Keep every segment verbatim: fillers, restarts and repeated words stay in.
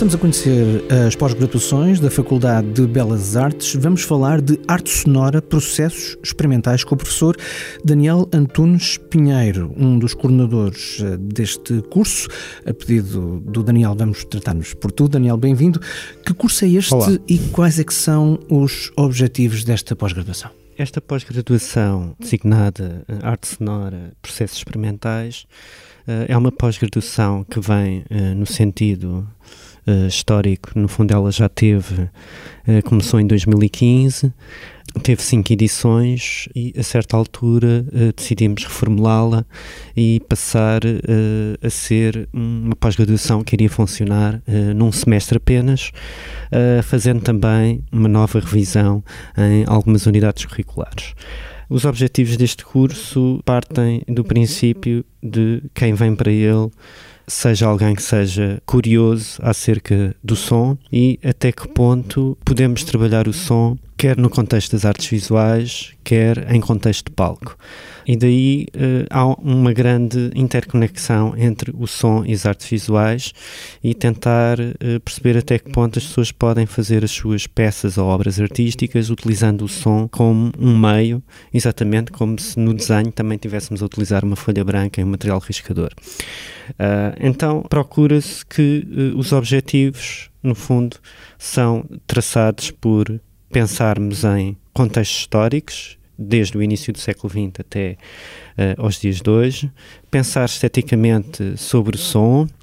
Estamos a conhecer as pós-graduações da Faculdade de Belas Artes. Vamos falar de arte sonora, processos experimentais, com o professor Daniel Antunes Pinheiro, um dos coordenadores deste curso. A pedido do Daniel, vamos tratar-nos por tu. Daniel, bem-vindo. Que curso é este? Olá. E quais é que são os objetivos desta pós-graduação? Esta pós-graduação, designada Arte Sonora, Processos Experimentais, é uma pós-graduação que vem no sentido histórico. No fundo, ela já teve, começou em dois mil e quinze, teve cinco edições e, a certa altura, decidimos reformulá-la e passar a ser uma pós-graduação que iria funcionar num semestre apenas, fazendo também uma nova revisão em algumas unidades curriculares. Os objetivos deste curso partem do princípio de quem vem para ele seja alguém que seja curioso acerca do som e até que ponto podemos trabalhar o som, quer no contexto das artes visuais, quer em contexto de palco. E daí uh, há uma grande interconexão entre o som e as artes visuais e tentar uh, perceber até que ponto as pessoas podem fazer as suas peças ou obras artísticas utilizando o som como um meio, exatamente como se no desenho também tivéssemos a utilizar uma folha branca e um material riscador. Uh, então procura-se que uh, os objetivos, no fundo, são traçados por pensarmos em contextos históricos, desde o início do século vinte até uh, aos dias de hoje, pensar esteticamente sobre o som uh,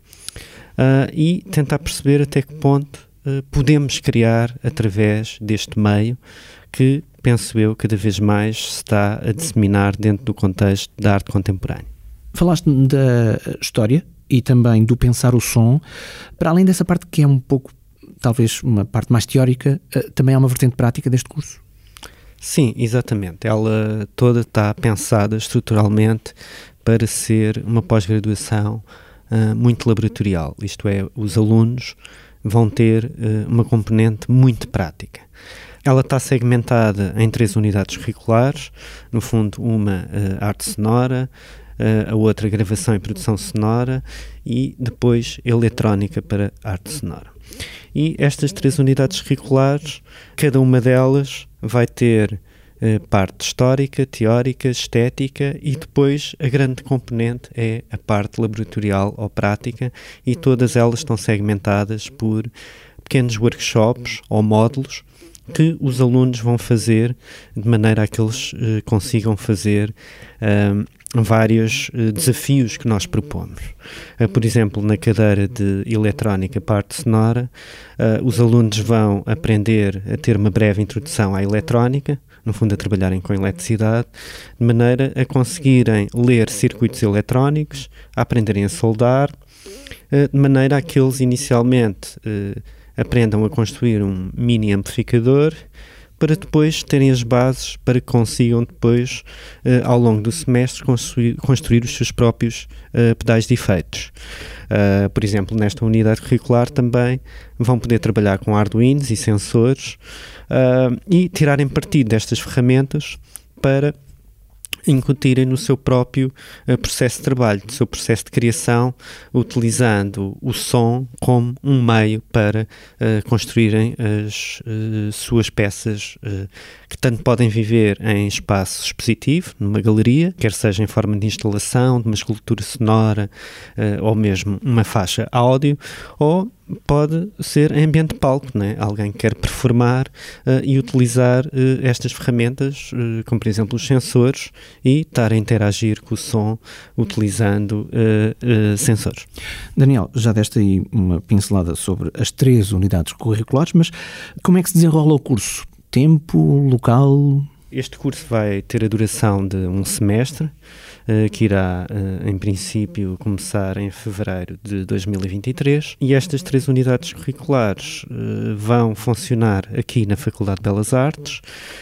e tentar perceber até que ponto uh, podemos criar através deste meio que, penso eu, cada vez mais se está a disseminar dentro do contexto da arte contemporânea. Falaste da história e também do pensar o som. Para além dessa parte que é um pouco, talvez uma parte mais teórica, uh, também há uma vertente prática deste curso? Sim, exatamente. Ela toda está pensada estruturalmente para ser uma pós-graduação uh, muito laboratorial. Isto é, os alunos vão ter uh, uma componente muito prática. Ela está segmentada em três unidades curriculares, no fundo uma uh, arte sonora, uh, a outra gravação e produção sonora e depois eletrónica para arte sonora. E estas três unidades curriculares, cada uma delas vai ter eh, parte histórica, teórica, estética e depois a grande componente é a parte laboratorial ou prática e todas elas estão segmentadas por pequenos workshops ou módulos que os alunos vão fazer de maneira a que eles eh, consigam fazer um, vários uh, desafios que nós propomos. Uh, por exemplo, na cadeira de eletrónica para arte sonora, uh, os alunos vão aprender a ter uma breve introdução à eletrónica, no fundo a trabalharem com eletricidade, de maneira a conseguirem ler circuitos eletrónicos, a aprenderem a soldar, uh, de maneira a que eles inicialmente uh, aprendam a construir um mini amplificador, para depois terem as bases para que consigam depois, uh, ao longo do semestre, construir, construir os seus próprios uh, pedais de efeitos. Uh, por exemplo, nesta unidade curricular também vão poder trabalhar com Arduinos e sensores uh, e tirarem partido destas ferramentas para incutirem no seu próprio uh, processo de trabalho, no seu processo de criação, utilizando o som como um meio para uh, construírem as uh, suas peças uh, que tanto podem viver em espaço expositivo, numa galeria, quer seja em forma de instalação, de uma escultura sonora uh, ou mesmo uma faixa áudio, ou pode ser em ambiente de palco, né? Alguém que quer performar uh, e utilizar uh, estas ferramentas, uh, como por exemplo os sensores, e estar a interagir com o som utilizando uh, uh, sensores. Daniel, já deste aí uma pincelada sobre as três unidades curriculares, mas como é que se desenrola o curso? Tempo, local? Este curso vai ter a duração de um semestre, uh, que irá, uh, em princípio, começar em fevereiro de dois mil e vinte e três. E estas três unidades curriculares uh, vão funcionar aqui na Faculdade de Belas Artes.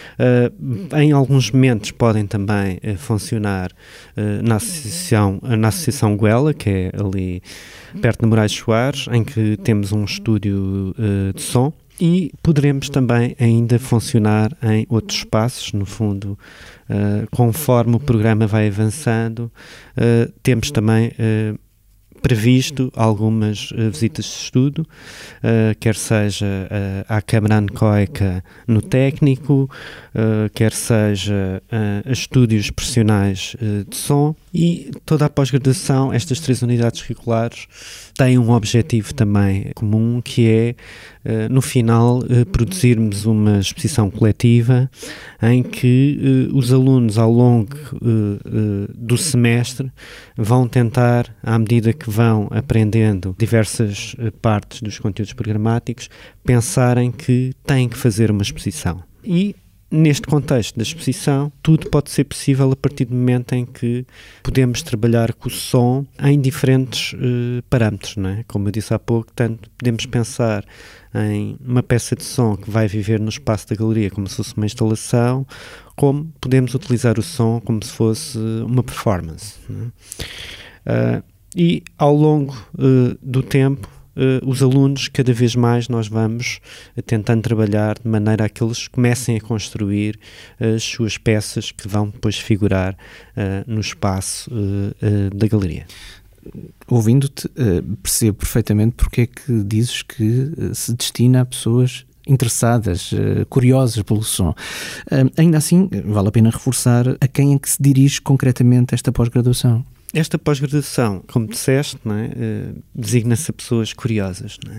Uh, em alguns momentos podem também uh, funcionar uh, na, associação, na Associação Goela, que é ali perto de Moraes Soares, em que temos um estúdio uh, de som. E poderemos também ainda funcionar em outros espaços, no fundo, uh, conforme o programa vai avançando, uh, temos também uh, previsto algumas uh, visitas de estudo, uh, quer seja uh, à Câmara Anecoica no técnico, uh, quer seja uh, a estúdios profissionais uh, de som, e toda a pós-graduação, estas três unidades curriculares têm um objetivo também comum, que é, uh, no final, uh, produzirmos uma exposição coletiva em que uh, os alunos, ao longo uh, uh, do semestre, vão tentar, à medida que vão aprendendo diversas uh, partes dos conteúdos programáticos, pensarem que têm que fazer uma exposição. E, neste contexto da exposição, tudo pode ser possível a partir do momento em que podemos trabalhar com o som em diferentes uh, parâmetros, não é? Como eu disse há pouco, tanto podemos pensar em uma peça de som que vai viver no espaço da galeria como se fosse uma instalação, como podemos utilizar o som como se fosse uma performance, não é? Uh, e ao longo uh, do tempo, Uh, os alunos, cada vez mais nós vamos uh, tentando trabalhar de maneira a que eles comecem a construir uh, as suas peças que vão depois figurar uh, no espaço uh, uh, da galeria. Ouvindo-te, uh, percebo perfeitamente porque é que dizes que uh, se destina a pessoas interessadas, uh, curiosas pelo som. Uh, ainda assim, vale a pena reforçar a quem é que se dirige concretamente esta pós-graduação. Esta pós-graduação, como disseste, não é, uh, designa-se a pessoas curiosas, não é?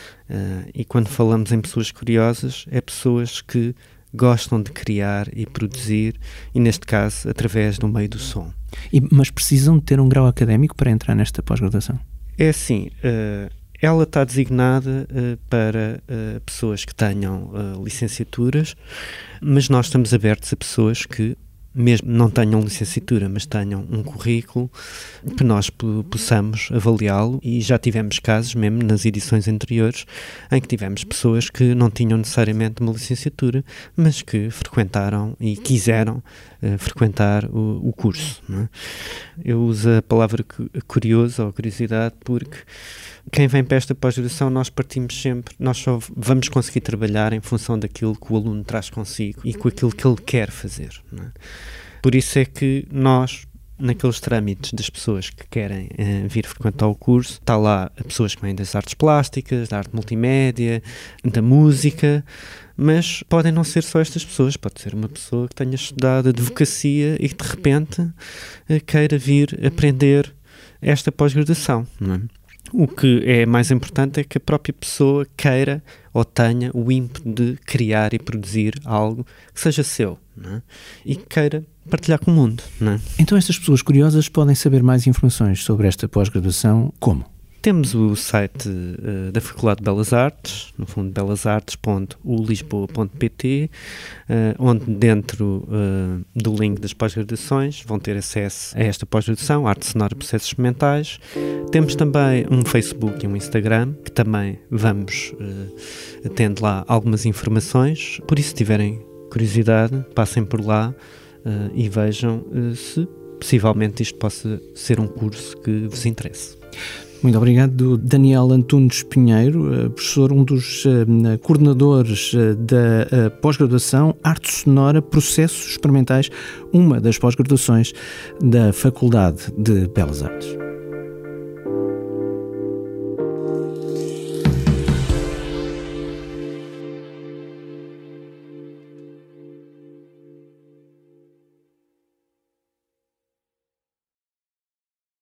Uh, e quando falamos em pessoas curiosas, é pessoas que gostam de criar e produzir, e neste caso, através do meio do som. E, mas precisam de ter um grau académico para entrar nesta pós-graduação? É assim, uh, ela está designada uh, para uh, pessoas que tenham uh, licenciaturas, mas nós estamos abertos a pessoas que mesmo não tenham licenciatura, mas tenham um currículo, que nós possamos avaliá-lo, e já tivemos casos, mesmo nas edições anteriores, em que tivemos pessoas que não tinham necessariamente uma licenciatura, mas que frequentaram e quiseram uh, frequentar o, o curso, não é? Eu uso a palavra curioso ou curiosidade porque quem vem para esta pós-graduação, nós partimos sempre, nós só vamos conseguir trabalhar em função daquilo que o aluno traz consigo e com aquilo que ele quer fazer, não é? Por isso é que nós, naqueles trâmites das pessoas que querem uh, vir frequentar o curso, está lá pessoas que vêm das artes plásticas, da arte multimédia, da música, mas podem não ser só estas pessoas, pode ser uma pessoa que tenha estudado advocacia e que de repente uh, queira vir aprender esta pós-graduação, não é? O que é mais importante é que a própria pessoa queira ou tenha o ímpeto de criar e produzir algo que seja seu, não é? E que queira partilhar com o mundo, não é? Então estas pessoas curiosas podem saber mais informações sobre esta pós-graduação como? Temos o site uh, da Faculdade de Belas Artes, no fundo belas artes ponto u lisboa ponto pt, uh, onde dentro uh, do link das pós-graduações vão ter acesso a esta pós-graduação, Arte Sonora Processos Experimentais. Temos também um Facebook e um Instagram, que também vamos uh, tendo lá algumas informações. Por isso, se tiverem curiosidade, passem por lá uh, e vejam uh, se possivelmente isto possa ser um curso que vos interesse. Muito obrigado, Daniel Antunes Pinheiro, professor, um dos uh, coordenadores uh, da uh, pós-graduação Arte Sonora Processos Experimentais, uma das pós-graduações da Faculdade de Belas Artes.